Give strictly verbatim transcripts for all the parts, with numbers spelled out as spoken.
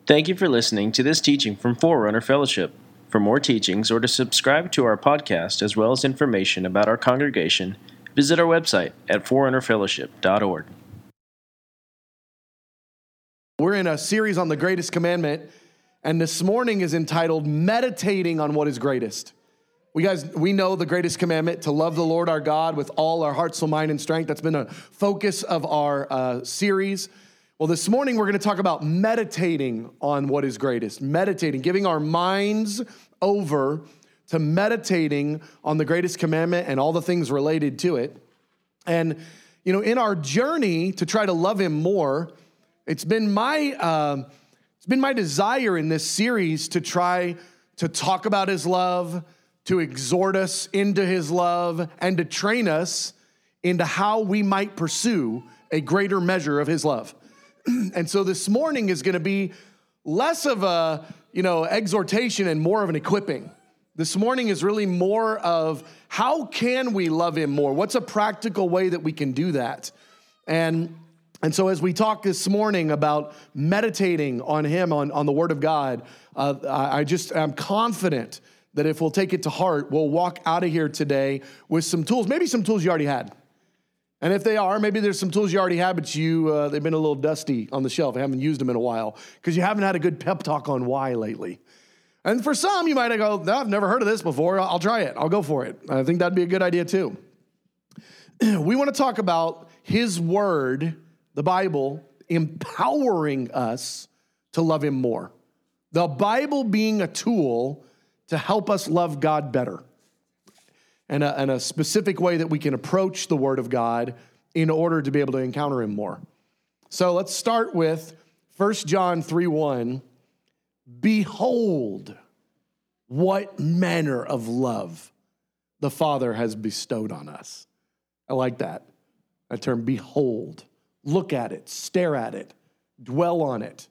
Thank you for listening to this teaching from Forerunner Fellowship. For more teachings or to subscribe to our podcast as well as information about our congregation, visit our website at forerunner fellowship dot org. We're in a series on the greatest commandment, and this morning is entitled Meditating on What is Greatest. We guys, we know the greatest commandment, to love the Lord our God with all our heart, soul, mind, and strength. That's been a focus of our uh, series. Well, this morning we're going to talk about meditating on what is greatest. Meditating, giving our minds over to meditating on the greatest commandment and all the things related to it. And, you know, in our journey to try to love him more, it's been my uh, it's been my desire in this series to try to talk about his love, to exhort us into his love, and to train us into how we might pursue a greater measure of his love. And so this morning is going to be less of a, you know, exhortation and more of an equipping. This morning is really more of how can we love him more? What's a practical way that we can do that? And and so as we talk this morning about meditating on him, on, on the word of God, uh, I just am confident that if we'll take it to heart, we'll walk out of here today with some tools, maybe some tools you already had. And if they are, maybe there's some tools you already have, but you uh, they've been a little dusty on the shelf. I haven't used them in a while because you haven't had a good pep talk on why lately. And for some, you might go, no, I've never heard of this before. I'll try it. I'll go for it. I think that'd be a good idea too. We want to talk about his word, the Bible, empowering us to love him more. The Bible being a tool to help us love God better. And a, and a specific way that we can approach the Word of God in order to be able to encounter him more. So let's start with First John three one. Behold, what manner of love the Father has bestowed on us. I like that. That term, behold. Look at it, stare at it, dwell on it,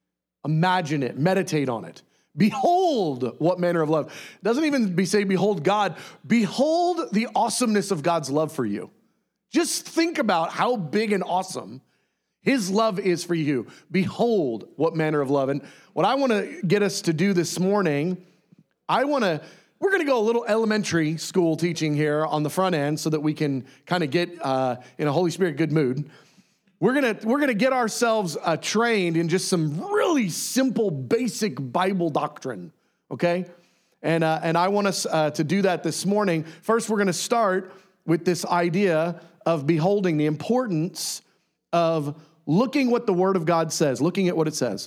imagine it, meditate on it. Behold, what manner of love. It doesn't even be say, behold God. Behold the awesomeness of God's love for you. Just think about how big and awesome his love is for you. Behold, what manner of love. And what I want to get us to do this morning, I want to, we're going to go a little elementary school teaching here on the front end so that we can kind of get uh, in a Holy Spirit good mood. We're gonna we're gonna get ourselves uh, trained in just some really simple, basic Bible doctrine, okay? And uh, and I want us uh, to do that this morning. First, we're gonna start with this idea of beholding, the importance of looking what the Word of God says, looking at what it says,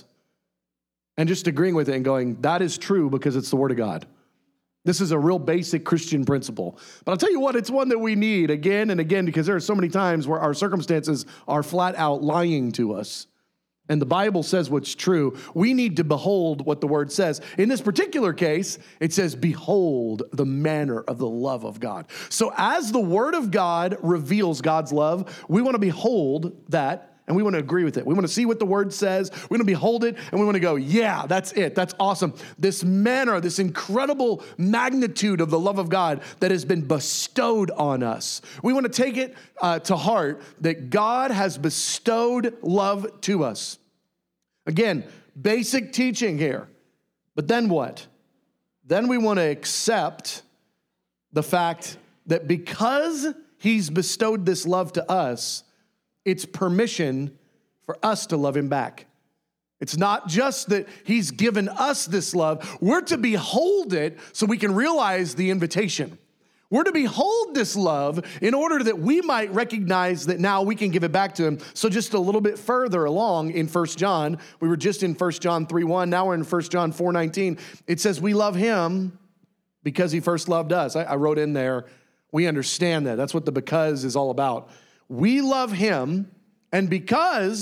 and just agreeing with it and going, that is true because it's the Word of God. This is a real basic Christian principle. But I'll tell you what, it's one that we need again and again because there are so many times where our circumstances are flat out lying to us. And the Bible says what's true. We need to behold what the Word says. In this particular case, it says, behold the manner of the love of God. So as the Word of God reveals God's love, we want to behold that. And we want to agree with it. We want to see what the Word says. We want to behold it, and we want to go, yeah, that's it. That's awesome. This manner, this incredible magnitude of the love of God that has been bestowed on us. We want to take it uh, to heart that God has bestowed love to us. Again, basic teaching here. But then what? Then we want to accept the fact that because he's bestowed this love to us, it's permission for us to love him back. It's not just that he's given us this love. We're to behold it so we can realize the invitation. We're to behold this love in order that we might recognize that now we can give it back to him. So just a little bit further along in First John, we were just in First John three one. Now we're in First John four nineteen. It says we love him because he first loved us. I, I wrote in there, we understand that. That's what the because is all about. We love him, and because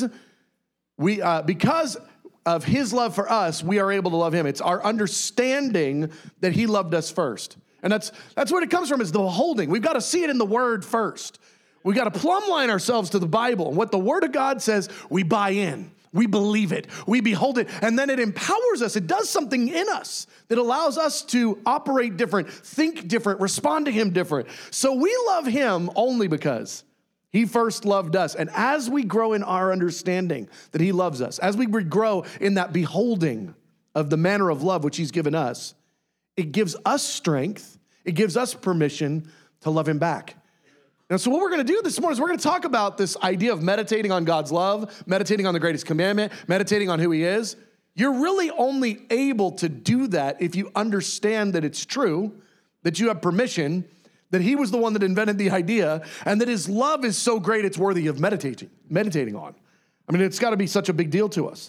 we uh, because of his love for us, we are able to love him. It's our understanding that he loved us first. And that's that's what it comes from, is the beholding. We've got to see it in the Word first. We've got to plumb line ourselves to the Bible. And what the Word of God says, we buy in. We believe it. We behold it. And then it empowers us. It does something in us that allows us to operate different, think different, respond to him different. So we love him only because He first loved us. And as we grow in our understanding that he loves us, as we grow in that beholding of the manner of love which he's given us, it gives us strength. It gives us permission to love him back. And so what we're going to do this morning is we're going to talk about this idea of meditating on God's love, meditating on the greatest commandment, meditating on who he is. You're really only able to do that if you understand that it's true, that you have permission, that he was the one that invented the idea, and that his love is so great it's worthy of meditating, meditating on. I mean, it's got to be such a big deal to us.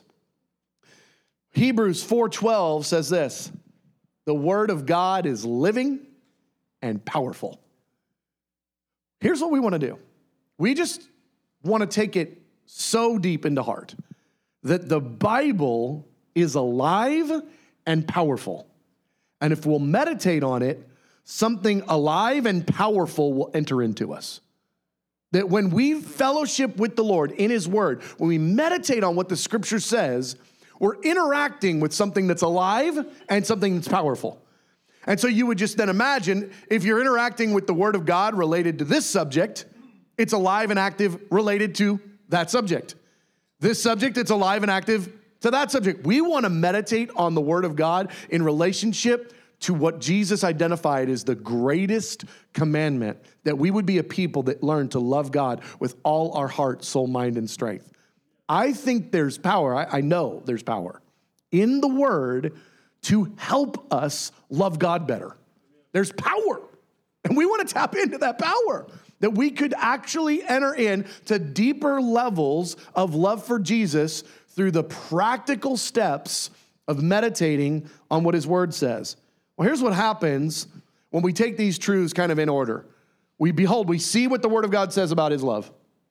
Hebrews four twelve says this, the word of God is living and powerful. Here's what we want to do. We just want to take it so deep into heart that the Bible is alive and powerful. And if we'll meditate on it, something alive and powerful will enter into us. That when we fellowship with the Lord in his word, when we meditate on what the scripture says, we're interacting with something that's alive and something that's powerful. And so you would just then imagine if you're interacting with the word of God related to this subject, it's alive and active related to that subject. This subject, it's alive and active to that subject. We want to meditate on the word of God in relationship to what Jesus identified as the greatest commandment, that we would be a people that learn to love God with all our heart, soul, mind, and strength. I think there's power, I, I know there's power in the word to help us love God better. There's power, and we want to tap into that power, that we could actually enter into deeper levels of love for Jesus through the practical steps of meditating on what his word says. Well, here's what happens when we take these truths kind of in order. We behold, we see what the word of God says about his love.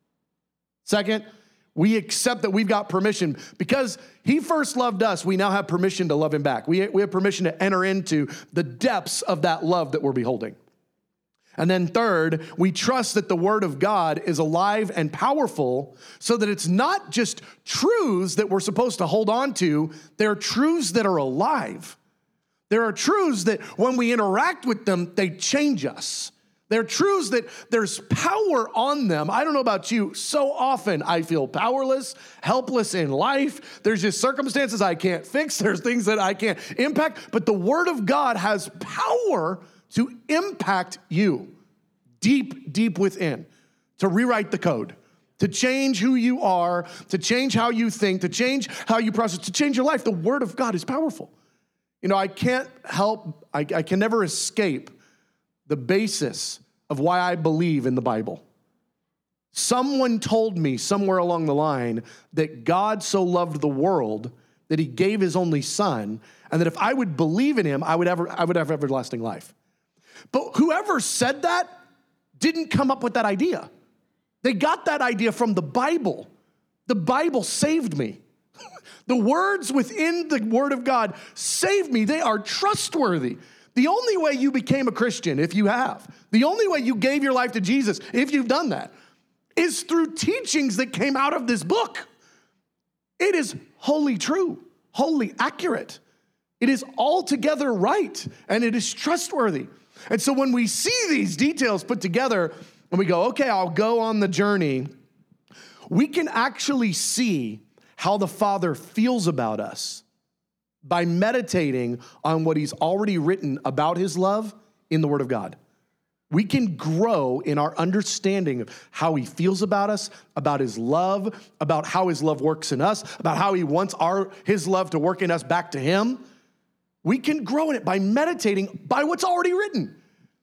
Second, we accept that we've got permission. Because he first loved us, we now have permission to love him back. We, we have permission to enter into the depths of that love that we're beholding. And then third, we trust that the word of God is alive and powerful so that it's not just truths that we're supposed to hold on to, they're truths that are alive. There are truths that when we interact with them, they change us. There are truths that there's power on them. I don't know about you. So often I feel powerless, helpless in life. There's just circumstances I can't fix. There's things that I can't impact. But the word of God has power to impact you deep, deep within, to rewrite the code, to change who you are, to change how you think, to change how you process, to change your life. The word of God is powerful. You know, I can't help, I, I can never escape the basis of why I believe in the Bible. Someone told me somewhere along the line that God so loved the world that he gave his only son, and that if I would believe in him, I would ever, I would have everlasting life. But whoever said that didn't come up with that idea. They got that idea from the Bible. The Bible saved me. The words within the word of God saved me. They are trustworthy. The only way you became a Christian, if you have, the only way you gave your life to Jesus, if you've done that, is through teachings that came out of this book. It is wholly true, wholly accurate. It is altogether right, and it is trustworthy. And so when we see these details put together, and we go, okay, I'll go on the journey, we can actually see how the Father feels about us by meditating on what he's already written about his love in the Word of God. We can grow in our understanding of how he feels about us, about his love, about how his love works in us, about how he wants our his love to work in us back to him. We can grow in it by meditating by what's already written.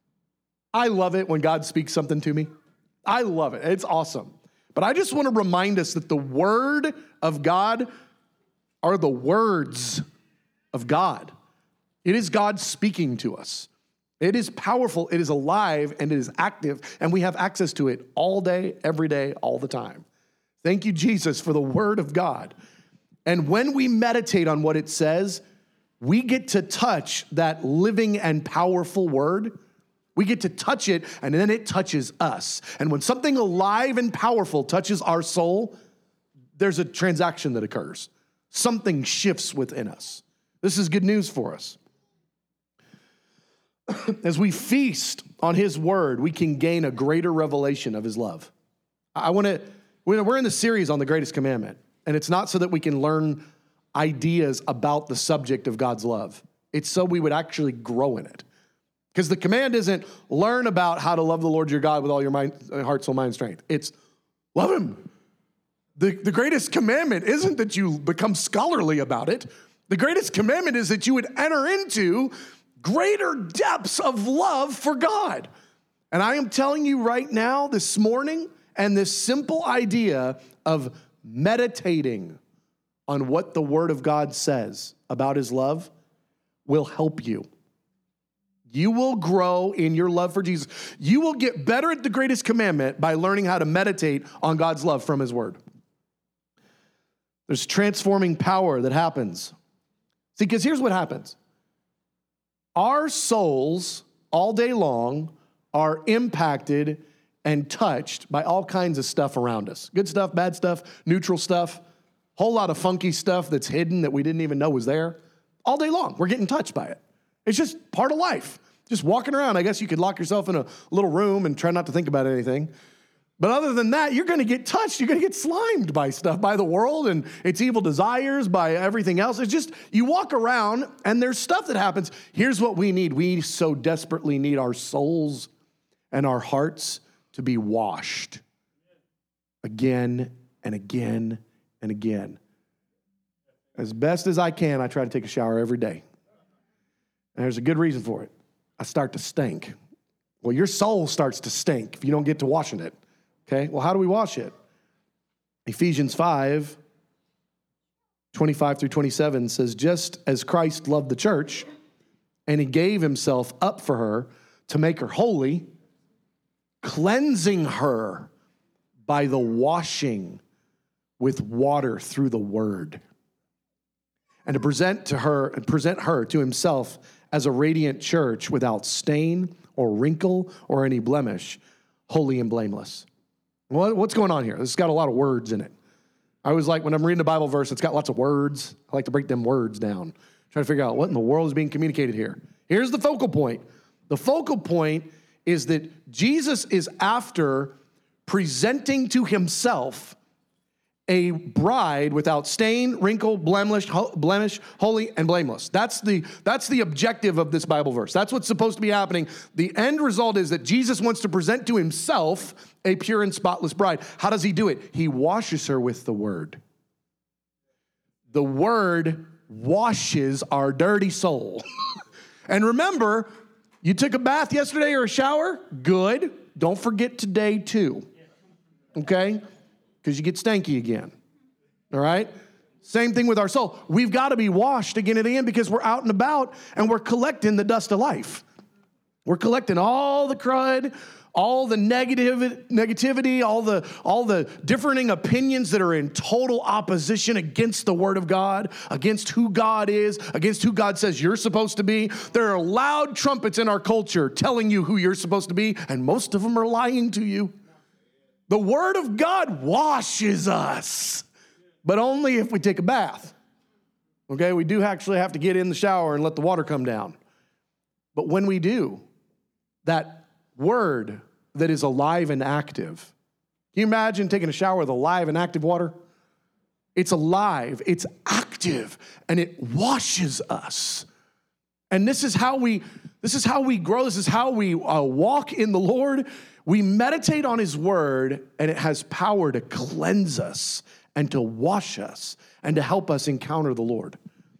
I love it when God speaks something to me. I love it. It's awesome. But I just want to remind us that the Word of God are the words of God. It is God speaking to us. It is powerful, it is alive, and it is active, and we have access to it all day, every day, all the time. Thank you, Jesus, for the word of God. And when we meditate on what it says, we get to touch that living and powerful word. We get to touch it, and then it touches us. And when something alive and powerful touches our soul, there's a transaction that occurs. Something shifts within us. This is good news for us. As we feast on his word, we can gain a greater revelation of his love. I want to, we're in the series on the greatest commandment, and it's not so that we can learn ideas about the subject of God's love. It's so we would actually grow in it. Because the command isn't learn about how to love the Lord your God with all your mind, heart, soul, mind, and strength. It's love him. The, the greatest commandment isn't that you become scholarly about it. The greatest commandment is that you would enter into greater depths of love for God. And I am telling you right now, this morning, and this simple idea of meditating on what the Word of God says about his love will help you. You will grow in your love for Jesus. You will get better at the greatest commandment by learning how to meditate on God's love from his word. There's transforming power that happens. See, because here's what happens. Our souls all day long are impacted and touched by all kinds of stuff around us. Good stuff, bad stuff, neutral stuff, whole lot of funky stuff that's hidden that we didn't even know was there. All day long, we're getting touched by it. It's just part of life. Just walking around, I guess you could lock yourself in a little room and try not to think about anything. But other than that, you're going to get touched. You're going to get slimed by stuff, by the world and its evil desires, by everything else. It's just, you walk around and there's stuff that happens. Here's what we need. We so desperately need our souls and our hearts to be washed again and again and again. As best as I can, I try to take a shower every day. And there's a good reason for it. I start to stink. Well, your soul starts to stink if you don't get to washing it. Okay, well, how do we wash it? Ephesians five, twenty-five through twenty-seven says, just as Christ loved the church, and he gave himself up for her to make her holy, cleansing her by the washing with water through the word, and to present to her and present her to himself as a radiant church without stain or wrinkle or any blemish, holy and blameless. Well, what's going on here? This has got a lot of words in it. I always like, when I'm reading a Bible verse, it's got lots of words. I like to break them words down, try to figure out what in the world is being communicated here. Here's the focal point. The focal point is that Jesus is after presenting to himself a bride without stain, wrinkle, blemish, ho- blemish, holy, and blameless. That's the, that's the objective of this Bible verse. That's what's supposed to be happening. The end result is that Jesus wants to present to himself a pure and spotless bride. How does he do it? He washes her with the word. The word washes our dirty soul. And remember, you took a bath yesterday or a shower? Good. Don't forget today too. Okay? Because you get stanky again, all right? Same thing with our soul. We've got to be washed again and again because we're out and about and we're collecting the dust of life. We're collecting all the crud, all the negative negativity, all the, all the differing opinions that are in total opposition against the Word of God, against who God is, against who God says you're supposed to be. There are loud trumpets in our culture telling you who you're supposed to be, and most of them are lying to you. The Word of God washes us, but only if we take a bath. Okay, we do actually have to get in the shower and let the water come down. But when we do, that Word that is alive and active, can you imagine taking a shower with alive and active water? It's alive, it's active, and it washes us. And this is how we, this is how we grow. This is how we uh, walk in the Lord. We meditate on his word, and it has power to cleanse us and to wash us and to help us encounter the Lord.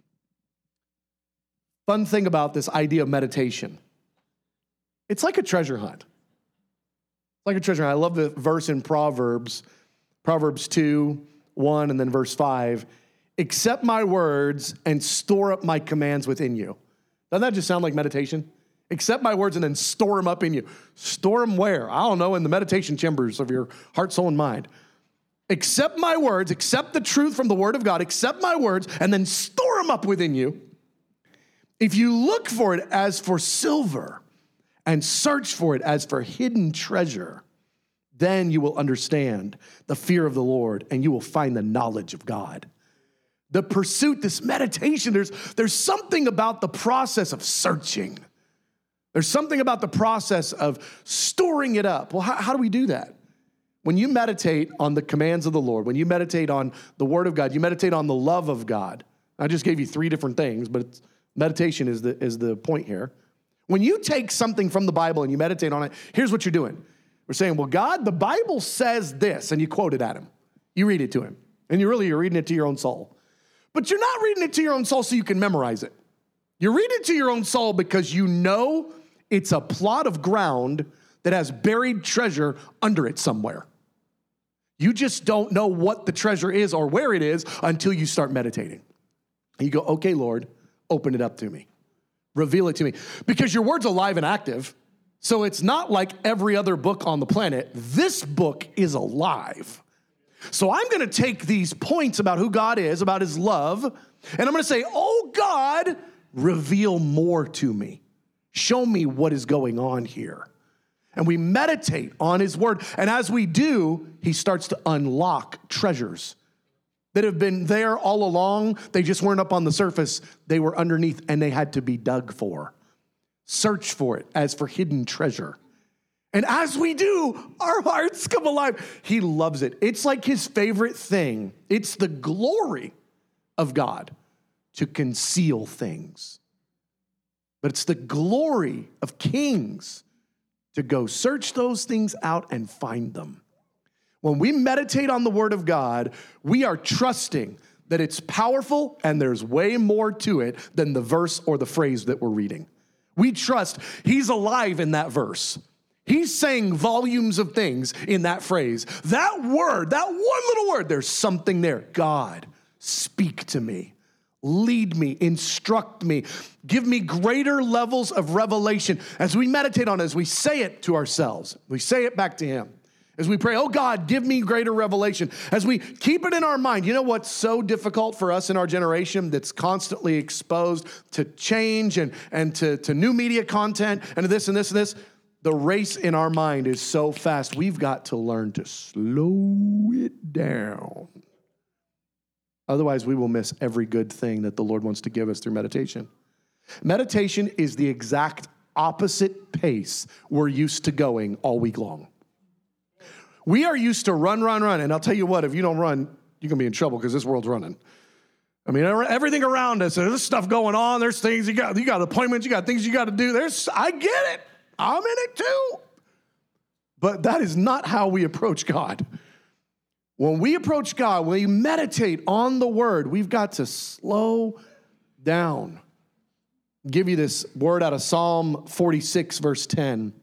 Fun thing about this idea of meditation. It's like a treasure hunt. It's like a treasure hunt. I love the verse in Proverbs, Proverbs two, one, and then verse five. Accept my words and store up my commands within you. Doesn't that just sound like meditation? Accept my words and then store them up in you. Store them where? I don't know, in the meditation chambers of your heart, soul, and mind. Accept my words, accept the truth from the word of God, accept my words, and then store them up within you. If you look for it as for silver and search for it as for hidden treasure, then you will understand the fear of the Lord and you will find the knowledge of God. The pursuit, this meditation, there's, there's something about the process of searching. There's something about the process of storing it up. Well, how, how do we do that? When you meditate on the commands of the Lord, when you meditate on the word of God, you meditate on the love of God. I just gave you three different things, but it's, meditation is the, is the point here. When you take something from the Bible and you meditate on it, here's what you're doing. We're saying, well, God, the Bible says this, and you quote it at him. You read it to him, and you really, you're reading it to your own soul. But you're not reading it to your own soul so you can memorize it. You're reading it to your own soul because you know it's a plot of ground that has buried treasure under it somewhere. You just don't know what the treasure is or where it is until you start meditating. You go, okay, Lord, open it up to me. Reveal it to me. Because your word's alive and active. So it's not like every other book on the planet. This book is alive. So I'm going to take these points about who God is, about his love, and I'm going to say, oh God, reveal more to me. Show me what is going on here. And we meditate on his word. And as we do, he starts to unlock treasures that have been there all along. They just weren't up on the surface. They were underneath and they had to be dug for. Search for it as for hidden treasure. And as we do, our hearts come alive. He loves it. It's like his favorite thing. It's the glory of God to conceal things. But it's the glory of kings to go search those things out and find them. When we meditate on the word of God, we are trusting that it's powerful and there's way more to it than the verse or the phrase that we're reading. We trust he's alive in that verse. He's saying volumes of things in that phrase. That word, that one little word, there's something there. God, speak to me. Lead me, instruct me, give me greater levels of revelation. As we meditate on it, as we say it to ourselves, we say it back to him. As we pray, oh God, give me greater revelation. As we keep it in our mind, you know what's so difficult for us in our generation that's constantly exposed to change and, and to, to new media content and to this and this and this? The race in our mind is so fast. We've got to learn to slow it down. Otherwise, we will miss every good thing that the Lord wants to give us through meditation. Meditation is the exact opposite pace we're used to going all week long. We are used to run, run, run. And I'll tell you what, if you don't run, you're going to be in trouble because this world's running. I mean, everything around us, there's stuff going on. There's things you got, you got appointments, you got things you got to do. There's, I get it. I'm in it too. But that is not how we approach God. When we approach God, when we meditate on the word, we've got to slow down. I'll give you this word out of Psalm forty-six, verse ten.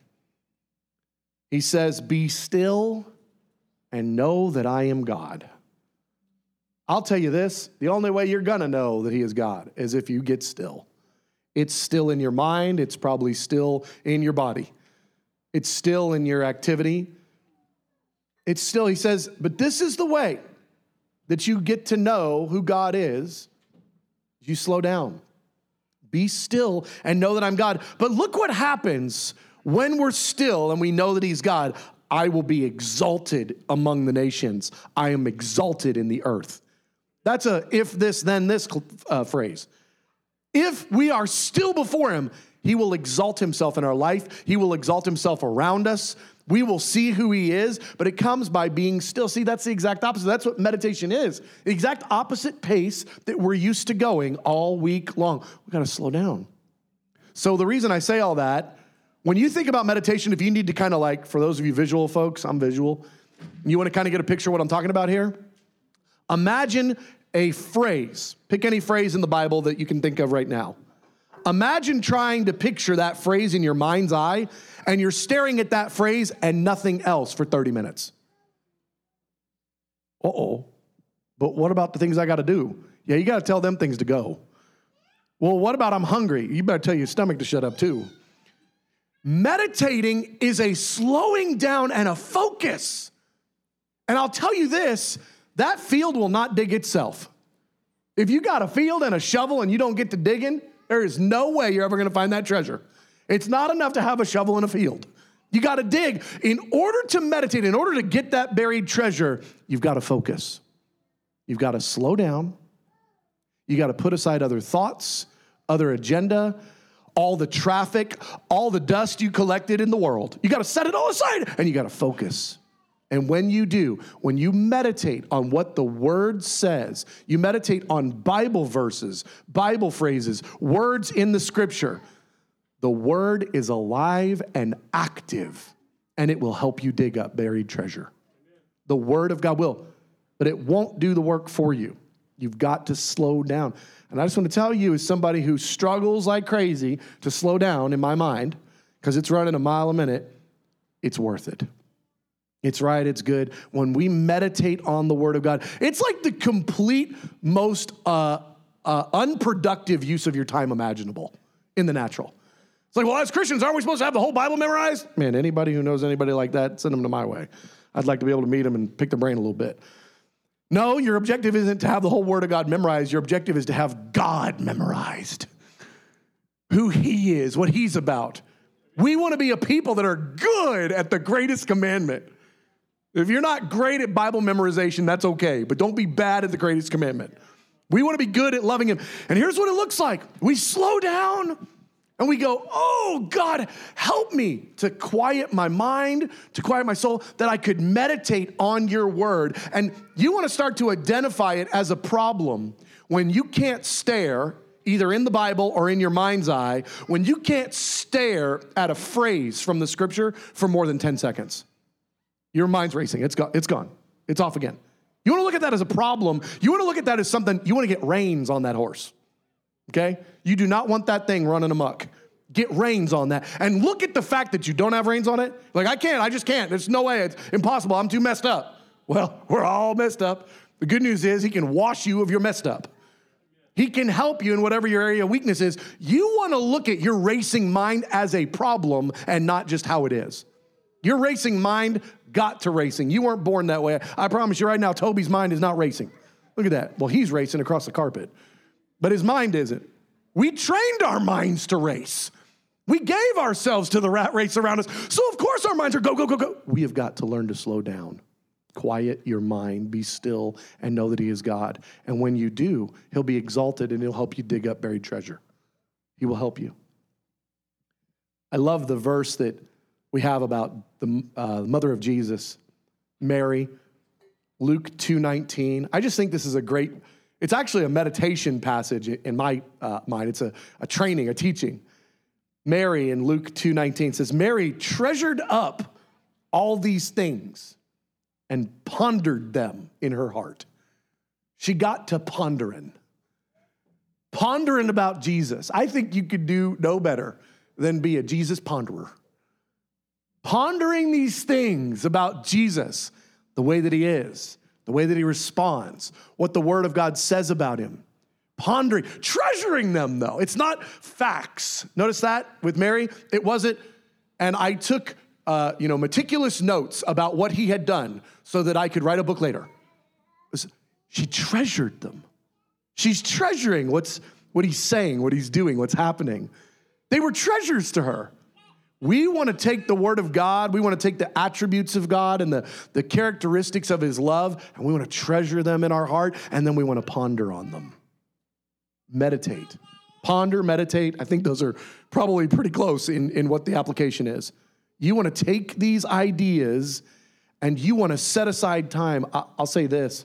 He says, be still and know that I am God. I'll tell you this, the only way you're going to know that he is God is if you get still. It's still in your mind. It's probably still in your body. It's still in your activity. It's still, he says, but this is the way that you get to know who God is. You slow down. Be still and know that I'm God. But look what happens when we're still and we know that he's God. I will be exalted among the nations. I am exalted in the earth. That's a if this, then this uh, phrase. If we are still before him, he will exalt himself in our life. He will exalt himself around us. We will see who he is, but it comes by being still. See, that's the exact opposite. That's what meditation is. The exact opposite pace that we're used to going all week long. We've got to slow down. So the reason I say all that, when you think about meditation, if you need to kind of like, for those of you visual folks, I'm visual, you want to kind of get a picture of what I'm talking about here? Imagine a phrase. Pick any phrase in the Bible that you can think of right now. Imagine trying to picture that phrase in your mind's eye, and you're staring at that phrase and nothing else for thirty minutes. Uh-oh. But what about the things I got to do? Yeah, you got to tell them things to go. Well, what about I'm hungry? You better tell your stomach to shut up too. Meditating is a slowing down and a focus. And I'll tell you this, that field will not dig itself. If you got a field and a shovel and you don't get to digging, there is no way you're ever going to find that treasure. It's not enough to have a shovel in a field. You got to dig. In order to meditate, in order to get that buried treasure, you've got to focus. You've got to slow down. You got to put aside other thoughts, other agenda, all the traffic, all the dust you collected in the world. You got to set it all aside and you got to focus. And when you do, when you meditate on what the word says, you meditate on Bible verses, Bible phrases, words in the scripture, the word is alive and active, and it will help you dig up buried treasure. The word of God will, but it won't do the work for you. You've got to slow down. And I just want to tell you, as somebody who struggles like crazy to slow down in my mind, because it's running a mile a minute, it's worth it. It's right, it's good. When we meditate on the word of God, it's like the complete most uh, uh, unproductive use of your time imaginable in the natural. It's like, well, as Christians, aren't we supposed to have the whole Bible memorized? Man, anybody who knows anybody like that, send them to my way. I'd like to be able to meet them and pick their brain a little bit. No, your objective isn't to have the whole word of God memorized. Your objective is to have God memorized. Who he is, what he's about. We want to be a people that are good at the greatest commandment. If you're not great at Bible memorization, that's okay, but don't be bad at the greatest commandment. We want to be good at loving him. And here's what it looks like. We slow down and we go, oh, God, help me to quiet my mind, to quiet my soul, that I could meditate on your word. And you want to start to identify it as a problem when you can't stare, either in the Bible or in your mind's eye, when you can't stare at a phrase from the scripture for more than ten seconds. Your mind's racing. It's gone. It's gone. It's off again. You want to look at that as a problem. You want to look at that as something, you want to get reins on that horse. Okay? You do not want that thing running amok. Get reins on that. And look at the fact that you don't have reins on it. Like, I can't. I just can't. There's no way. It's impossible. I'm too messed up. Well, we're all messed up. The good news is he can wash you of your messed up. He can help you in whatever your area of weakness is. You want to look at your racing mind as a problem and not just how it is. Your racing mind got to racing. You weren't born that way. I promise you right now, Toby's mind is not racing. Look at that. Well, he's racing across the carpet, but his mind isn't. We trained our minds to race. We gave ourselves to the rat race around us. So of course our minds are go, go, go, go. We have got to learn to slow down. Quiet your mind, be still, and know that he is God. And when you do, he'll be exalted and he'll help you dig up buried treasure. He will help you. I love the verse that we have about the uh, mother of Jesus, Mary, Luke two nineteen. I just think this is a great, it's actually a meditation passage in my uh, mind. It's a, a training, a teaching. Mary in Luke two nineteen says, Mary treasured up all these things and pondered them in her heart. She got to pondering. Pondering about Jesus. I think you could do no better than be a Jesus ponderer. Pondering these things about Jesus, the way that he is, the way that he responds, what the word of God says about him. Pondering, treasuring them though. It's not facts. Notice that with Mary? It wasn't, and I took uh, you know, meticulous notes about what he had done so that I could write a book later. She treasured them. She's treasuring what's what he's saying, what he's doing, what's happening. They were treasures to her. We want to take the word of God, we want to take the attributes of God and the, the characteristics of his love, and we want to treasure them in our heart, and then we want to ponder on them. Meditate. Ponder, meditate. I think those are probably pretty close in, in what the application is. You want to take these ideas and you want to set aside time. I'll say this.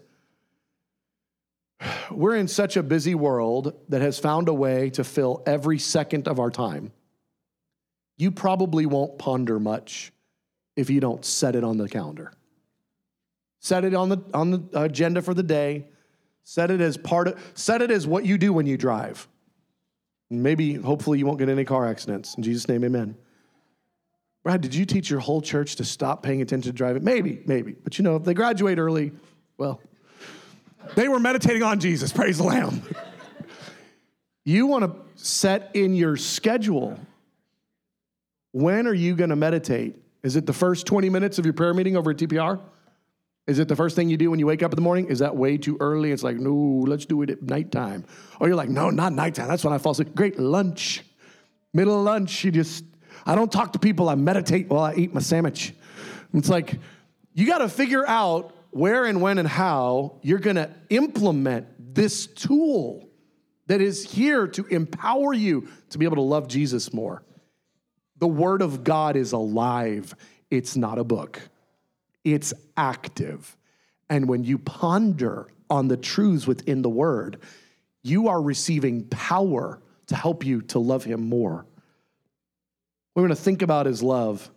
We're in such a busy world that has found a way to fill every second of our time. You probably won't ponder much if you don't set it on the calendar. Set it on the on the agenda for the day. Set it as part of, set it as what you do when you drive. Maybe, hopefully, you won't get in any car accidents. In Jesus' name, amen. Brad, did you teach your whole church to stop paying attention to driving? Maybe, maybe. But you know, if they graduate early, well, they were meditating on Jesus. Praise the Lamb. You want to set in your schedule. When are you going to meditate? Is it the first twenty minutes of your prayer meeting over at T P R? Is it the first thing you do when you wake up in the morning? Is that way too early? It's like, no, let's do it at nighttime. Or you're like, no, not nighttime. That's when I fall asleep. Great, lunch. Middle of lunch, you just, I don't talk to people. I meditate while I eat my sandwich. It's like, you got to figure out where and when and how you're going to implement this tool that is here to empower you to be able to love Jesus more. The Word of God is alive. It's not a book. It's active. And when you ponder on the truths within the word, you are receiving power to help you to love him more. We're going to think about his love.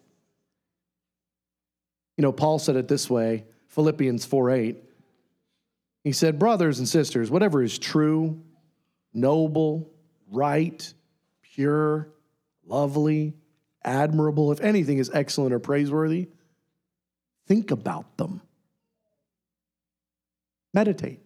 You know, Paul said it this way, Philippians four eight. He said, brothers and sisters, whatever is true, noble, right, pure, lovely, admirable, if anything is excellent or praiseworthy, think about them. Meditate.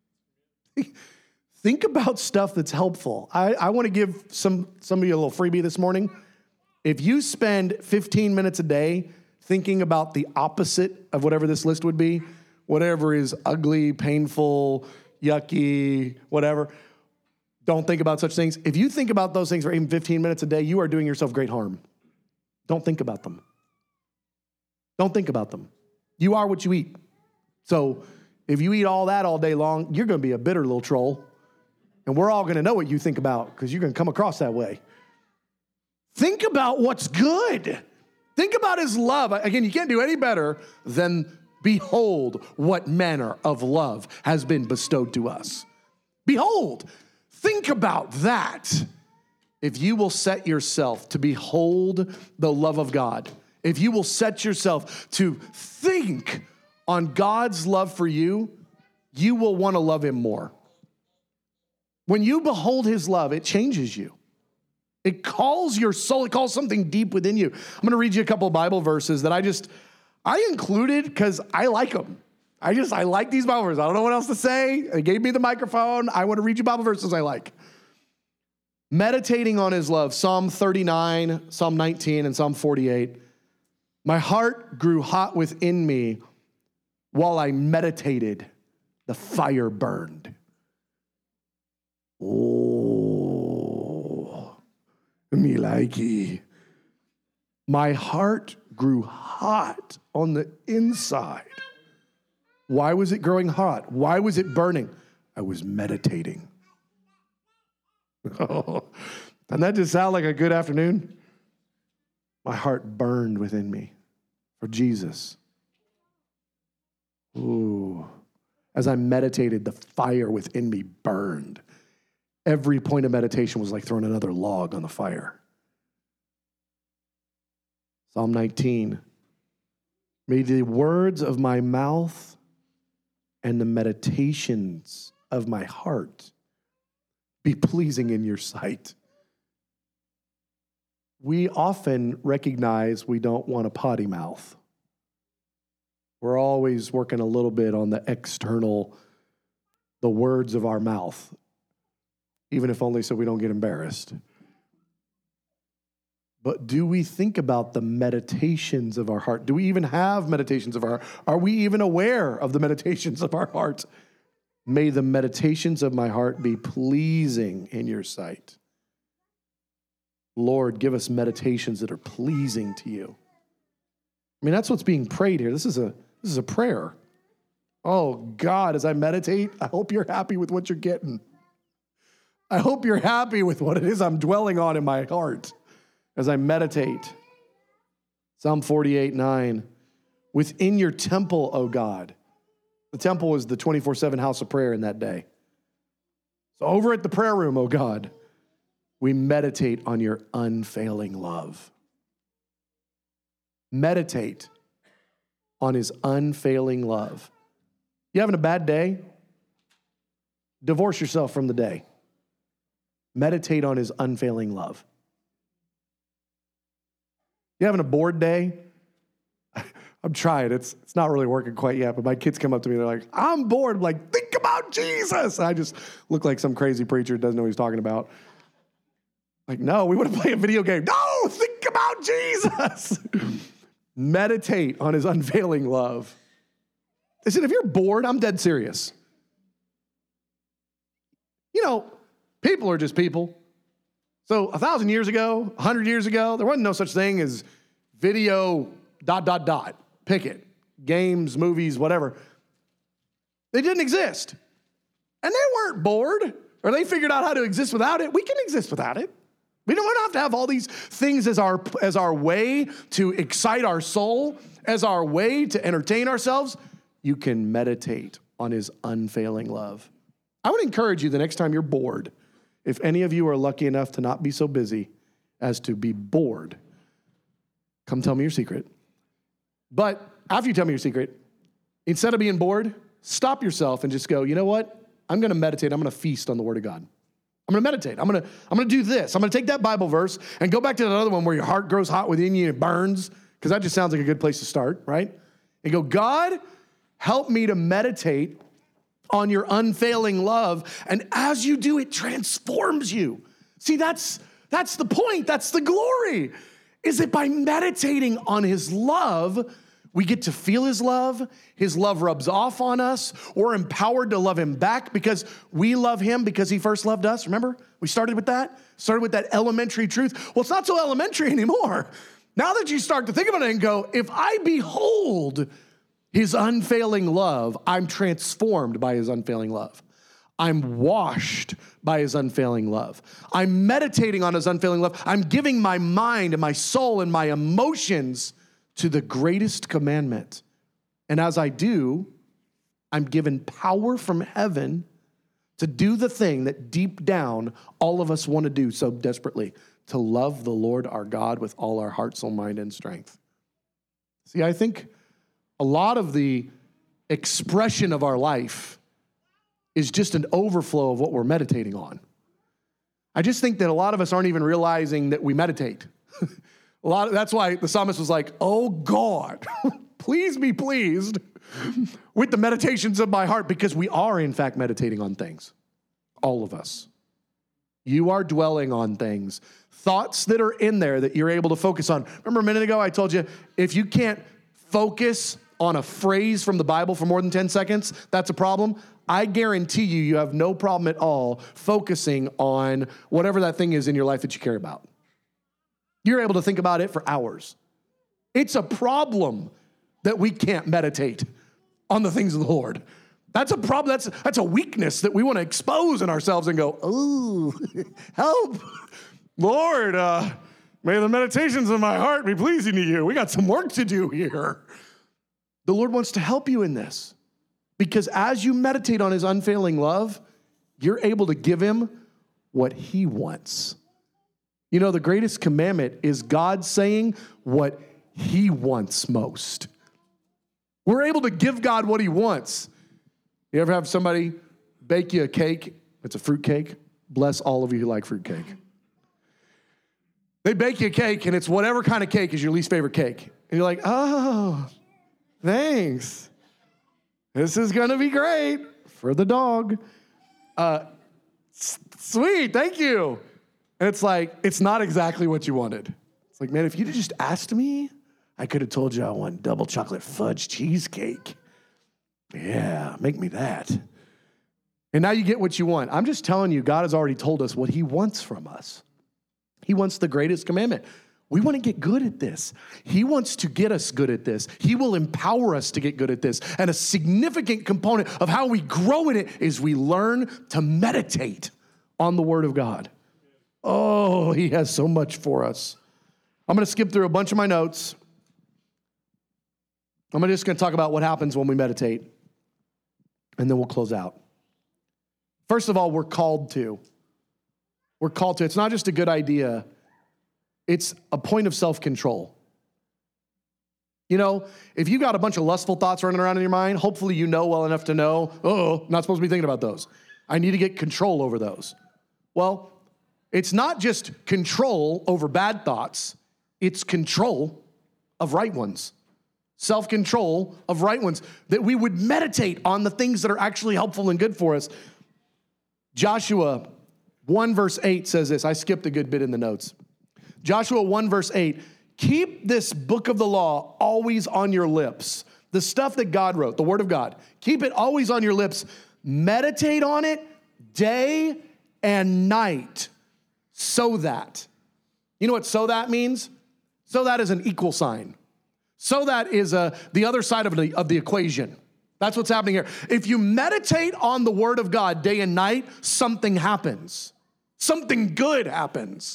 Think about stuff that's helpful. I, I want to give some, some of you a little freebie this morning. If you spend fifteen minutes a day thinking about the opposite of whatever this list would be, whatever is ugly, painful, yucky, whatever, don't think about such things. If you think about those things for even fifteen minutes a day, you are doing yourself great harm. Don't think about them. Don't think about them. You are what you eat. So if you eat all that all day long, you're going to be a bitter little troll. And we're all going to know what you think about because you're going to come across that way. Think about what's good. Think about his love. Again, you can't do any better than behold what manner of love has been bestowed to us. Behold. Think about that. If you will set yourself to behold the love of God, if you will set yourself to think on God's love for you, you will want to love him more. When you behold his love, it changes you. It calls your soul, it calls something deep within you. I'm going to read you a couple of Bible verses that I just, I included because I like them. I just, I like these Bible verses. I don't know what else to say. They gave me the microphone. I want to read you Bible verses I like. Meditating on his love, Psalm thirty-nine, Psalm nineteen, and Psalm forty-eight. My heart grew hot within me while I meditated. The fire burned. Oh, me likey. My heart grew hot on the inside. Why was it growing hot? Why was it burning? I was meditating. Oh, doesn't that just sound like a good afternoon? My heart burned within me for Jesus. Ooh. As I meditated, the fire within me burned. Every point of meditation was like throwing another log on the fire. Psalm nineteen. May the words of my mouth and the meditations of my heart be pleasing in your sight. We often recognize we don't want a potty mouth. We're always working a little bit on the external, the words of our mouth, even if only so we don't get embarrassed. But do we think about the meditations of our heart? Do we even have meditations of our heart? Are we even aware of the meditations of our heart? May the meditations of my heart be pleasing in your sight. Lord, give us meditations that are pleasing to you. I mean, that's what's being prayed here. This is a this is a prayer. Oh, God, as I meditate, I hope you're happy with what you're getting. I hope you're happy with what it is I'm dwelling on in my heart as I meditate. Psalm forty-eight nine. Within your temple, O God. The temple was the twenty-four seven house of prayer in that day. So over at the prayer room, O God, we meditate on your unfailing love. Meditate on his unfailing love. You having a bad day? Divorce yourself from the day. Meditate on his unfailing love. You having a bored day? I'm trying. It's it's not really working quite yet, but my kids come up to me. They're like, I'm bored. I'm like, think about Jesus. And I just look like some crazy preacher who doesn't know what he's talking about. Like, no, we want to play a video game. No, think about Jesus. Meditate on his unfailing love. I said, if you're bored, I'm dead serious. You know, people are just people. So a thousand years ago, a hundred years ago, there wasn't no such thing as video dot, dot, dot. Pick it. Games, movies, whatever. They didn't exist. And they weren't bored, or they figured out how to exist without it. We can exist without it. We don't have to have all these things as our, as our way to excite our soul, as our way to entertain ourselves. You can meditate on his unfailing love. I would encourage you the next time you're bored, if any of you are lucky enough to not be so busy as to be bored, come tell me your secret. But after you tell me your secret, instead of being bored, stop yourself and just go, you know what? I'm going to meditate. I'm going to feast on the word of God. I'm going to meditate. I'm going to, I'm going to do this. I'm going to take that Bible verse and go back to that other one where your heart grows hot within you and it burns, because that just sounds like a good place to start, right? And go, God, help me to meditate on your unfailing love. And as you do, it transforms you. See, that's, that's the point. That's the glory. Is that by meditating on his love, we get to feel his love. His love rubs off on us. We're empowered to love him back because we love him because he first loved us. Remember? We started with that. Started with that elementary truth. Well, it's not so elementary anymore. Now that you start to think about it and go, if I behold his unfailing love, I'm transformed by his unfailing love. I'm washed by his unfailing love. I'm meditating on his unfailing love. I'm giving my mind and my soul and my emotions to the greatest commandment. And as I do, I'm given power from heaven to do the thing that deep down all of us want to do so desperately, to love the Lord our God with all our heart, soul, mind, and strength. See, I think a lot of the expression of our life is just an overflow of what we're meditating on. I just think that a lot of us aren't even realizing that we meditate. A lot of, that's why the psalmist was like, oh God, please be pleased with the meditations of my heart, because we are in fact meditating on things. All of us. You are dwelling on things. Thoughts that are in there that you're able to focus on. Remember a minute ago I told you, if you can't focus on a phrase from the Bible for more than ten seconds, that's a problem. I guarantee you, you have no problem at all focusing on whatever that thing is in your life that you care about. You're able to think about it for hours. It's a problem that we can't meditate on the things of the Lord. That's a problem. That's, that's a weakness that we want to expose in ourselves and go, oh, help. Lord, uh, may the meditations of my heart be pleasing to you. We got some work to do here. The Lord wants to help you in this, because as you meditate on his unfailing love, you're able to give him what he wants. You know, the greatest commandment is God saying what he wants most. We're able to give God what he wants. You ever have somebody bake you a cake? It's a fruit cake. Bless all of you who like fruit cake. They bake you a cake, and it's whatever kind of cake is your least favorite cake. And you're like, oh, thanks. This is going to be great for the dog. Uh, sweet, thank you. And it's like, it's not exactly what you wanted. It's like, man, if you'd just asked me, I could have told you I want double chocolate fudge cheesecake. Yeah, make me that. And now you get what you want. I'm just telling you, God has already told us what he wants from us. He wants the greatest commandment. We want to get good at this. He wants to get us good at this. He will empower us to get good at this. And a significant component of how we grow in it is we learn to meditate on the word of God. Oh, he has so much for us. I'm going to skip through a bunch of my notes. I'm just going to talk about what happens when we meditate, and then we'll close out. First of all, we're called to. We're called to. It's not just a good idea. It's a point of self-control. You know, if you got a bunch of lustful thoughts running around in your mind, hopefully you know well enough to know, oh, not supposed to be thinking about those. I need to get control over those. Well, it's not just control over bad thoughts. It's control of right ones. Self-control of right ones. That we would meditate on the things that are actually helpful and good for us. Joshua one verse eight says this. I skipped a good bit in the notes. Joshua one verse eight. Keep this book of the law always on your lips. The stuff that God wrote, the word of God. Keep it always on your lips. Meditate on it day and night. So that. You know what so that means? So that is an equal sign. So that is a, the other side of the, of the equation. That's what's happening here. If you meditate on the word of God day and night, something happens. Something good happens.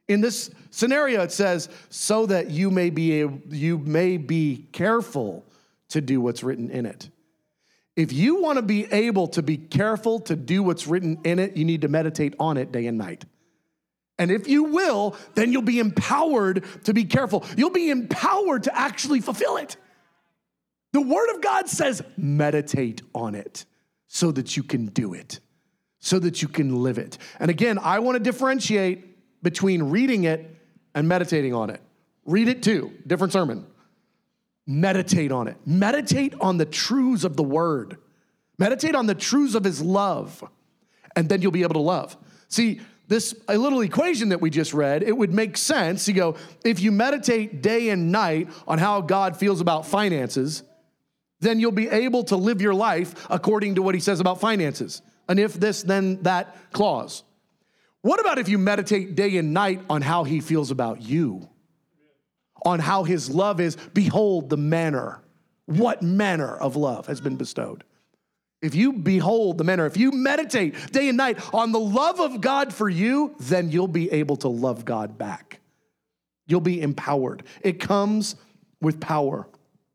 In this scenario, it says, so that you may be able, you may be careful to do what's written in it. If you want to be able to be careful to do what's written in it, you need to meditate on it day and night. And if you will, then you'll be empowered to be careful. You'll be empowered to actually fulfill it. The Word of God says, meditate on it so that you can do it, so that you can live it. And again, I want to differentiate between reading it and meditating on it. Read it too, different sermon. Meditate on it. Meditate on the truths of the Word. Meditate on the truths of His love, and then you'll be able to love. See, this a little equation that we just read, it would make sense. You go, if you meditate day and night on how God feels about finances, then you'll be able to live your life according to what He says about finances. An if this, then that clause. What about if you meditate day and night on how He feels about you? On how His love is, behold the manner. What manner of love has been bestowed? If you behold the manner, if you meditate day and night on the love of God for you, then you'll be able to love God back. You'll be empowered. It comes with power.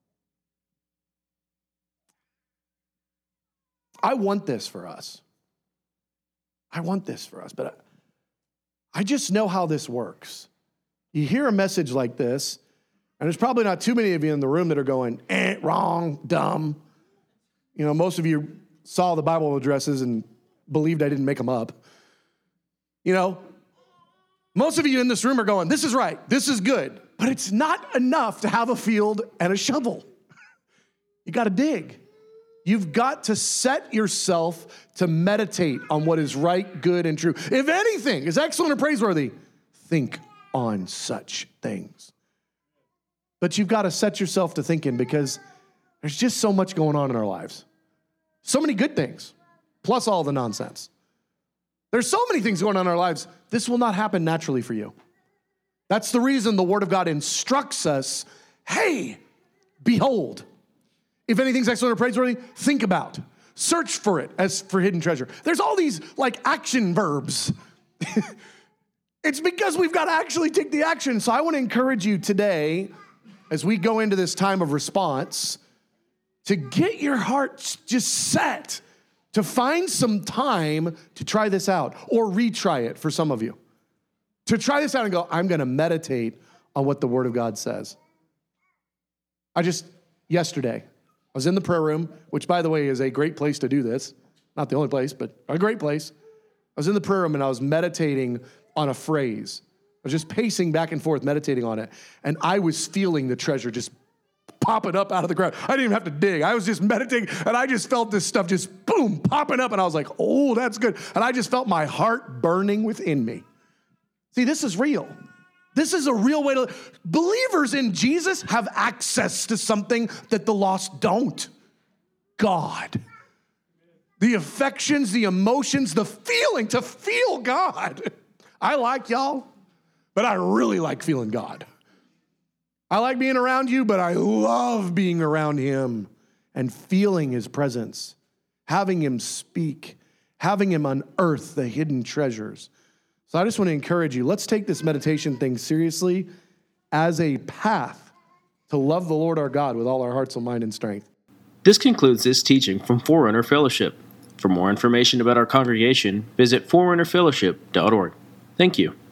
I want this for us. I want this for us, but I, I just know how this works. You hear a message like this, and there's probably not too many of you in the room that are going, eh, wrong, dumb. You know, most of you saw the Bible addresses and believed I didn't make them up. You know, most of you in this room are going, this is right, this is good, but it's not enough to have a field and a shovel. You got to dig. You've got to set yourself to meditate on what is right, good, and true. If anything is excellent or praiseworthy, think on such things. But you've got to set yourself to thinking because there's just so much going on in our lives. So many good things, plus all the nonsense. There's so many things going on in our lives. This will not happen naturally for you. That's the reason the Word of God instructs us, hey, behold. If anything's excellent or praiseworthy, think about. Search for it as for hidden treasure. There's all these like action verbs. It's because we've got to actually take the action. So I want to encourage you today, as we go into this time of response, to get your heart just set to find some time to try this out or retry it for some of you. To try this out and go, I'm going to meditate on what the Word of God says. I just, yesterday, I was in the prayer room, which, by the way, is a great place to do this. Not the only place, but a great place. I was in the prayer room, and I was meditating on a phrase. I was just pacing back and forth, meditating on it, and I was feeling the treasure just popping up out of the ground. I didn't even have to dig. I was just meditating, and I just felt this stuff just, boom, popping up, and I was like, oh, that's good. And I just felt my heart burning within me. See, this is real. This is a real way to, believers in Jesus have access to something that the lost don't. God. The affections, the emotions, the feeling, to feel God. I like y'all, but I really like feeling God. I like being around you, but I love being around Him and feeling His presence, having Him speak, having Him unearth the hidden treasures. So I just want to encourage you, let's take this meditation thing seriously as a path to love the Lord our God with all our heart, soul, mind, and strength. This concludes this teaching from Forerunner Fellowship. For more information about our congregation, visit forerunner fellowship dot org. Thank you.